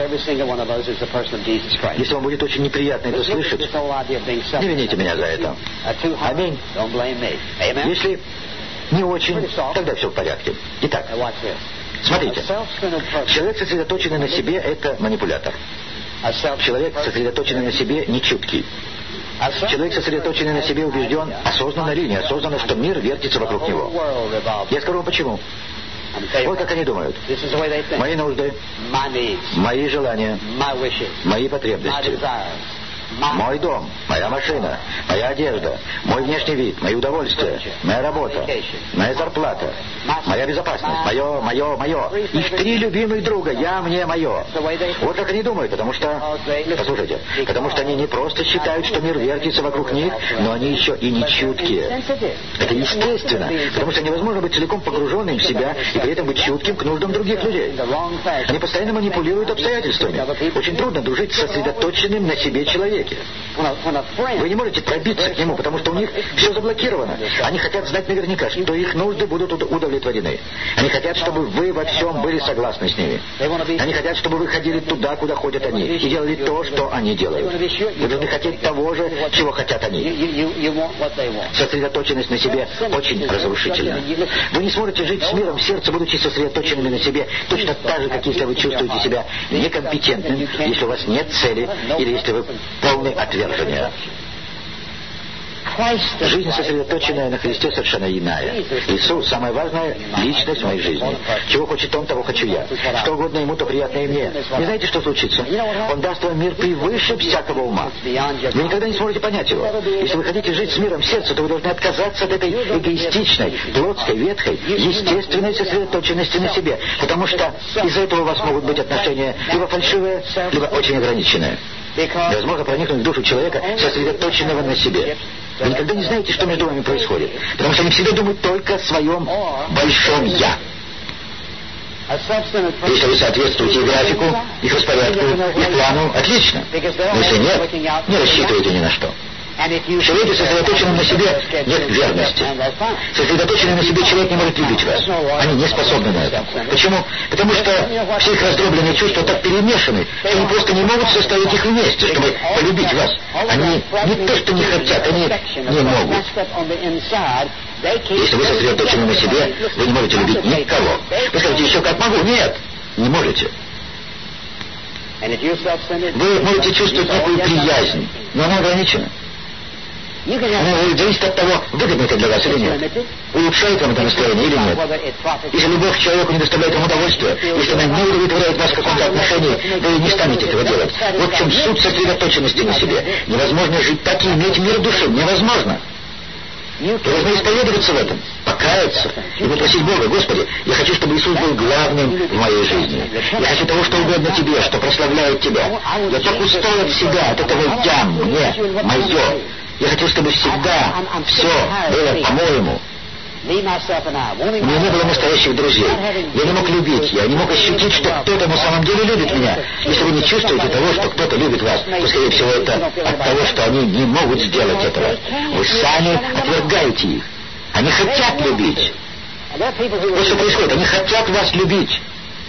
A: Если вам будет очень неприятно это слышать, не вините меня за это. Аминь. Если не очень, тогда все в порядке. Итак, смотрите. Человек, сосредоточенный на себе, это манипулятор. Человек, сосредоточенный на себе, нечуткий. Человек, сосредоточенный на себе, убежден, осознанно или неосознанно, что мир вертится вокруг него. Я скажу вам почему. Вот как они думают. Мои нужды, мои желания, мои потребности, мой дом, моя машина, моя одежда, мой внешний вид, мои удовольствия, моя работа, моя зарплата, моя безопасность, мое. Их 3 любимых друга, я, мне, мое. Вот как они думают, потому что, послушайте, потому что они не просто считают, что мир вертится вокруг них, но они еще и не чуткие. Это естественно, потому что невозможно быть целиком погруженным в себя и при этом быть чутким к нуждам других людей. Они постоянно манипулируют обстоятельствами. Очень трудно дружить с сосредоточенным на себе человеком. Вы не можете пробиться к нему, потому что у них все заблокировано. Они хотят знать наверняка, что их нужды будут удовлетворены. Они хотят, чтобы вы во всем были согласны с ними. Они хотят, чтобы вы ходили туда, куда ходят они, и делали то, что они делают. Вы должны хотеть того же, чего хотят они. Сосредоточенность на себе очень разрушительна. Вы не сможете жить с миром в сердце, будучи сосредоточенными на себе, точно так же, как если вы чувствуете себя некомпетентным, если у вас нет цели, или если вы полный отвержения. Жизнь, сосредоточенная на Христе, совершенно иная. Иисус — самая важная личность в моей жизни. Чего хочет Он, того хочу я. Что угодно Ему, то приятно и мне. Не знаете, что случится? Он даст вам мир превыше всякого ума. Вы никогда не сможете понять его. Если вы хотите жить с миром в сердце, то вы должны отказаться от этой эгоистичной, плотской, ветхой, естественной сосредоточенности на себе. Потому что из-за этого у вас могут быть отношения либо фальшивые, либо очень ограниченные. Невозможно проникнуть в душу человека, сосредоточенного на себе. Вы никогда не знаете, что между вами происходит, потому что они всегда думают только о своем большом «я». Если вы соответствуете графику, их распорядку, их плану, отлично. Но если нет, не рассчитывайте ни на что.
B: В человеке, сосредоточенном на себе, нет верности. Сосредоточенный на себе человек не может любить вас. Они не способны на это. Почему? Потому что все их раздробленные чувства так перемешаны, что они просто не могут составить их вместе, чтобы полюбить вас. Они не то, что не хотят, они не могут. Если вы сосредоточены на себе, вы не можете любить никого. Вы скажете, еще как могу? Нет, не можете. Вы можете чувствовать некую приязнь, но она ограничена. Она зависит от того, выгодно это для вас или нет. Улучшает вам это настроение или нет. Если любовь к человеку не доставляет вам удовольствия, если она не удовлетворяет вас в каком-то отношении, вы не станете этого делать. Вот в чем суть сосредоточенности на себе. Невозможно жить так и иметь мир души. Невозможно. Вы должны исповедоваться в этом, покаяться и попросить Бога: Господи, я хочу, чтобы Иисус был главным в моей жизни. Я хочу того, что угодно Тебе, что прославляет Тебя. Я так устал от себя, от этого «я», «мне», «моё». Я хочу, чтобы всегда все было по-моему. У меня не было настоящих друзей. Я не мог любить, я не мог ощутить, что кто-то на самом деле любит меня. Если вы не чувствуете того, что кто-то любит вас, то, скорее всего, это от того, что они не могут сделать этого. Вы сами отвергаете их. Они хотят любить. Вот что происходит. Они хотят вас любить.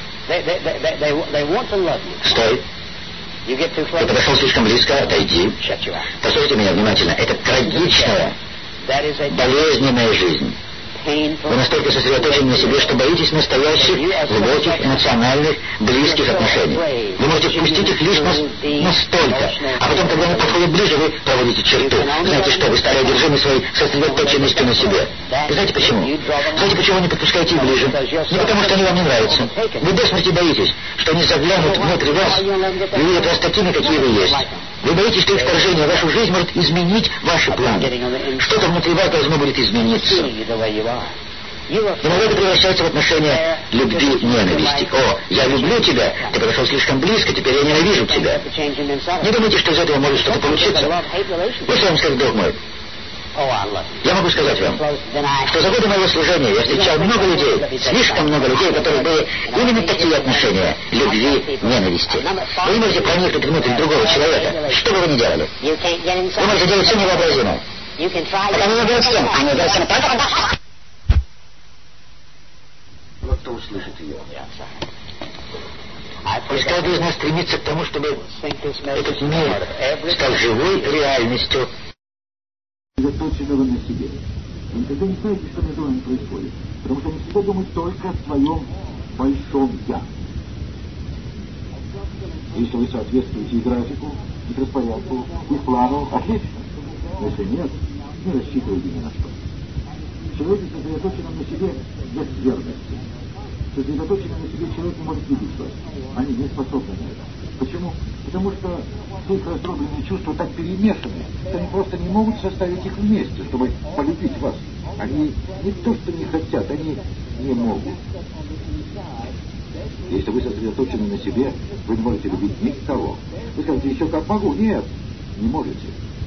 B: Стой. Ты подошел слишком близко, отойди. Послушайте меня внимательно. Это трагичная, болезненная жизнь. Вы настолько сосредоточены на себе, что боитесь настоящих, глубоких, эмоциональных, близких отношений. Вы можете впустить их лишь настолько, а потом, когда они подходят ближе, вы проводите черту. Знаете что, вы стали одержимы своей сосредоточенностью на себе. И знаете почему? Знаете, почему вы не подпускаете их ближе? Не потому, что они вам не нравятся. Вы до смерти боитесь, что они заглянут внутрь вас и увидят вас такими, какие вы есть. Вы боитесь, что их вторжение в вашу жизнь может изменить ваши планы. Что-то внутри вас должно будет измениться. Иногда это превращается в отношение любви-ненависти. О, я люблю тебя, ты подошел слишком близко, теперь я ненавижу тебя. Не думайте, что из этого может что-то получиться. Вот что вам сказать, друг мой. Я могу сказать вам, что за годы моего служения я встречал много людей, слишком много людей, у которых были именно такие отношения любви-ненависти. Вы не можете проникнуть внутрь другого человека, что бы вы ни делали. Вы можете делать все невообразимое. Это не делают всем, они делают всем только... Вот кто услышит ее. Пусть каждый из нас стремится к тому, чтобы этот мир стал живой реальностью.
A: Сосредоточенного на себе. Вы никогда не знаете, что между вами происходит, потому что они всегда думают только о своем большом «я». Если вы соответствуете и графику, и распорядку, и плану, отлично. Но если нет, не рассчитывайте ни на что. Человек, сосредоточенным на себе, нет верности. Сосредоточенным на себе человек не может любить вас. Они не способны на это. Почему? Потому что все их раздробленные чувства так перемешаны, что они просто не могут составить их вместе, чтобы полюбить вас. Они не то, что не хотят, они не могут. Если вы сосредоточены на себе, вы не можете любить никого. Вы скажете, еще как могу? Нет, не можете.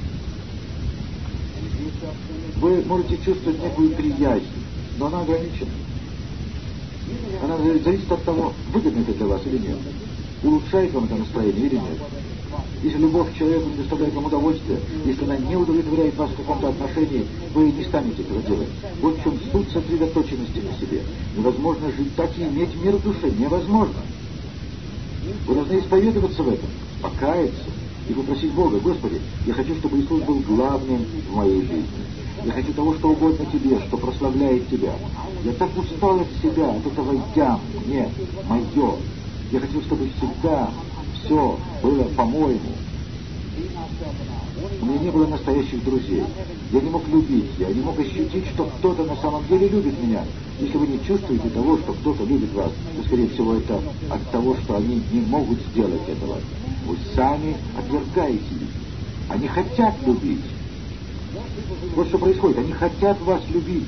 A: Вы можете чувствовать некую приязнь, но она ограничена. Она зависит от того, выгодно это для вас или нет. Улучшает вам это настроение или нет. Если любовь к человеку не доставляет вам удовольствия, если она не удовлетворяет вас в каком-то отношении, вы не станете этого делать. Вот в чем суть сосредоточенности на себе. Невозможно жить так и иметь мир в душе. Невозможно. Вы должны исповедоваться в этом, покаяться и попросить Бога: Господи, я хочу, чтобы Иисус был главным в моей жизни. Я хочу того, что угодно Тебе, что прославляет Тебя. Я так устал от себя, от этого «я», «мне», «моё». Я хочу, чтобы всегда все было по-моему. У меня не было настоящих друзей. Я не мог любить, я не мог ощутить, что кто-то на самом деле любит меня. Если вы не чувствуете того, что кто-то любит вас, то, скорее всего, это от того, что они не могут сделать этого. Вы сами отвергаете их. Они хотят любить. Вот что происходит. Они хотят вас любить.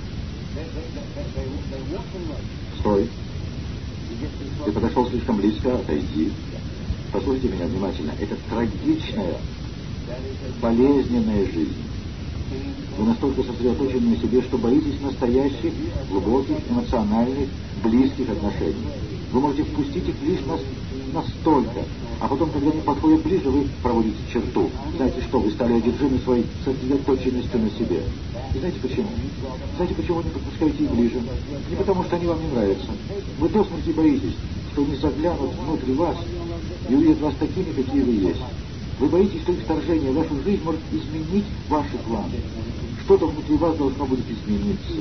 A: Стой. Ты подошел слишком близко, отойди. Послушайте меня внимательно. Это трагичная, болезненная жизнь. Вы настолько сосредоточены на себе, что боитесь настоящих, глубоких, эмоциональных, близких отношений. Вы можете впустить их лишь настолько, А потом, когда они подходят ближе, вы проводите черту. Знаете что, вы стали одержимы своей сосредоточенностью на себе. И знаете почему? Знаете, почему вы не подпускаете их ближе? Не потому, что они вам не нравятся. Вы до смерти боитесь, что они заглянут внутрь вас и увидят вас такими, какие вы есть. Вы боитесь, что их вторжение в вашу жизнь может изменить ваши планы. Что-то внутри вас должно будет измениться.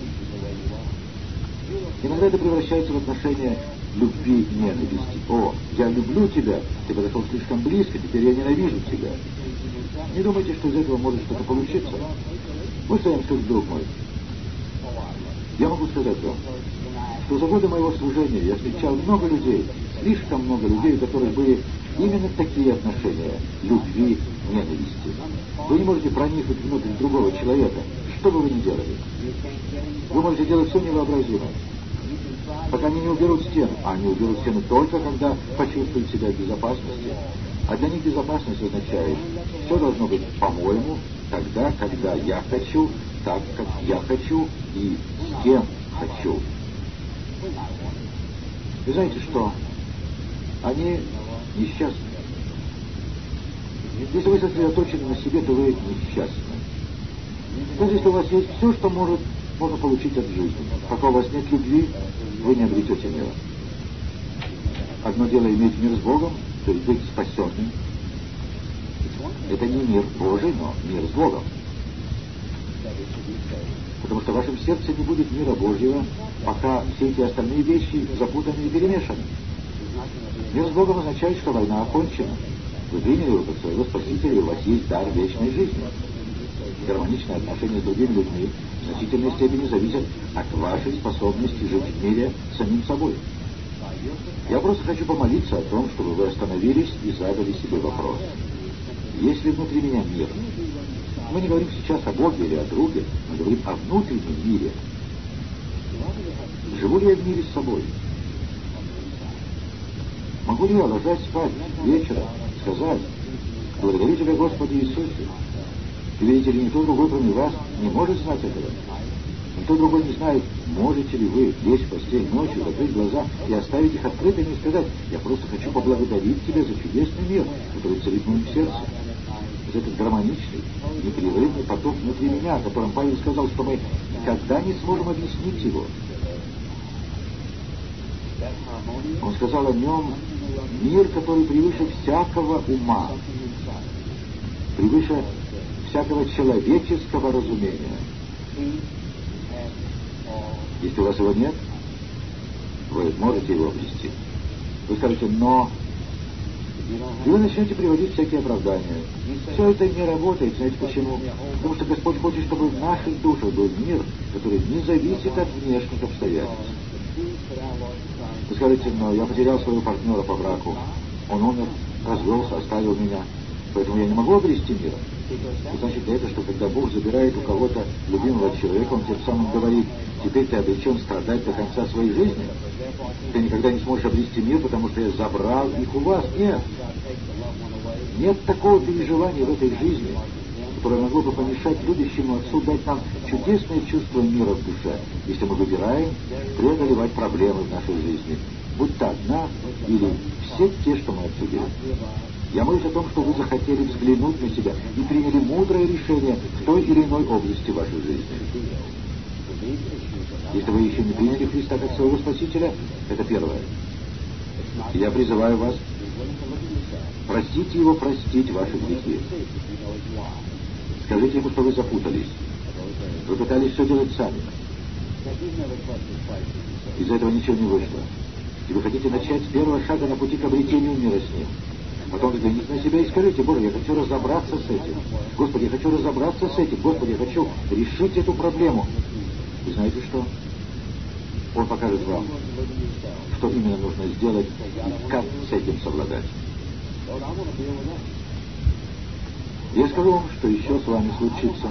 A: Иногда это превращается в отношение любви и ненависти. О, я люблю тебя, ты подошел слишком близко, теперь я ненавижу тебя. Не думайте, что из этого может что-то получиться. Вот что я вам скажу, друг мой. Я могу сказать вам, что за годы моего служения я встречал много людей, слишком много людей, у которых были именно такие отношения любви, ненависти. Вы не можете проникнуть внутрь другого человека, что бы вы ни делали. Вы можете делать все невообразимое. Пока они не уберут стену, а они уберут стену только когда почувствуют себя в безопасности. А для них безопасность означает, все должно быть по-моему, тогда, когда я хочу, так, как я хочу и с кем хочу. Вы знаете что? Они несчастны. Если вы сосредоточены на себе, то вы несчастны. Даже если у вас есть все, что можно получить от жизни. Пока у вас нет любви, вы не обретете мира. Одно дело иметь мир с Богом, то есть быть спасенным. Это не мир Божий, но мир с Богом. Потому что в вашем сердце не будет мира Божьего, пока все эти остальные вещи запутаны и перемешаны. Мир с Богом означает, что война окончена. Вы приняли его как своего Спасителя, и у вас есть дар вечной жизни. Гармоничные отношения с другими людьми в значительной степени зависят от вашей способности жить в мире самим собой. Я просто хочу помолиться о том, чтобы вы остановились и задали себе вопрос. Есть ли внутри меня мир? Мы не говорим сейчас о Боге или о друге, мы говорим о внутреннем мире. Живу ли я в мире с собой? Могу ли я, ложась спать вечером, сказать: благодарю Тебя, Господи Иисусе? И видите ли, никто другой, кроме вас, не может знать этого. Никто другой не знает, можете ли вы лечь в постель ночью, закрыть глаза и оставить их открытыми и сказать: я просто хочу поблагодарить Тебя за чудесный мир, который царит в моем сердце. Этот гармоничный, непрерывный поток внутри меня, о котором Павел сказал, что мы никогда не сможем объяснить его. Он сказал о нем: мир, который превыше всякого ума, превыше всякого человеческого разумения. Если у вас его нет, вы можете его обрести. Вы скажете: но... И вы начнете приводить всякие оправдания. Все это не работает, знаете почему? Потому что Господь хочет, чтобы в наших душах был мир, который не зависит от внешних обстоятельств. Вы скажете: но я потерял своего партнера по браку. Он умер, развелся, оставил меня. Поэтому я не могу обрести мир. И значит ли это, что когда Бог забирает у кого-то любимого человека, Он тем самым говорит: теперь ты обречен страдать до конца своей жизни? Ты никогда не сможешь обрести мир, потому что я забрал их у вас? Нет. Нет такого переживания в этой жизни, которое могло бы помешать любящему Отцу дать нам чудесное чувство мира в душе, если мы выбираем преодолевать проблемы в нашей жизни, будь то одна или все те, что мы обсудили. Я молюсь о том, что вы захотели взглянуть на себя и приняли мудрое решение в той или иной области вашей жизни. Если вы еще не приняли Христа как своего Спасителя, это первое. Я призываю вас: простите Его, простить ваши грехи. Скажите Ему, что вы запутались. Вы пытались все делать сами. Из-за этого ничего не вышло. И вы хотите начать с первого шага на пути к обретению мира с Ним. Потом взгляните на себя и скажите: Боже, я хочу разобраться с этим. Господи, я хочу разобраться с этим. Господи, я хочу решить эту проблему. И знаете что? Он покажет вам, что именно нужно сделать и как с этим совладать. Я скажу вам, что еще с вами случится.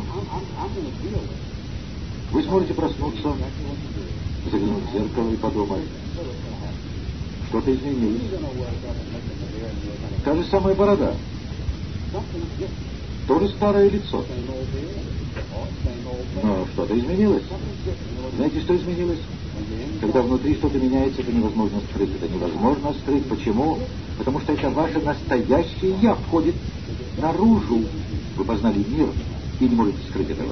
A: Вы сможете проснуться, заглянуть в зеркало и подумать: что-то изменилось. Та же самая борода. То же старое лицо. Но что-то изменилось. Знаете, что изменилось? Когда внутри что-то меняется, это невозможно скрыть. Это невозможно скрыть. Почему? Потому что это ваше настоящее «я» входит наружу. Вы познали мир и не можете скрыть этого.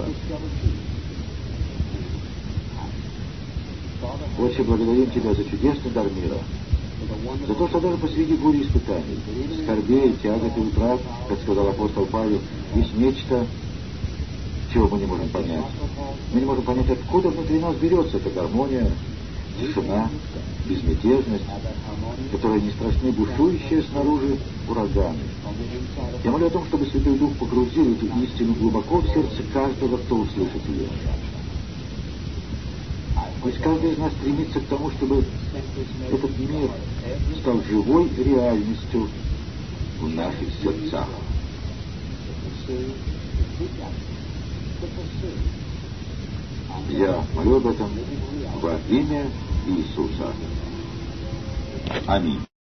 A: Отче, благодарим Тебя за чудесный дар мира. За то, что даже посреди бури испытаний, скорбей, тягот и утрат, как сказал апостол Павел, есть нечто, чего мы не можем понять. Мы не можем понять, откуда внутри нас берется эта гармония, тишина, безмятежность, которая не страшны бушующие снаружи ураганы. Я молю о том, чтобы Святой Дух погрузил эту истину глубоко в сердце каждого, кто услышит ее. Пусть каждый из нас стремится к тому, чтобы этот мир стал живой реальностью в наших сердцах. Я молю об этом во имя Иисуса. Аминь.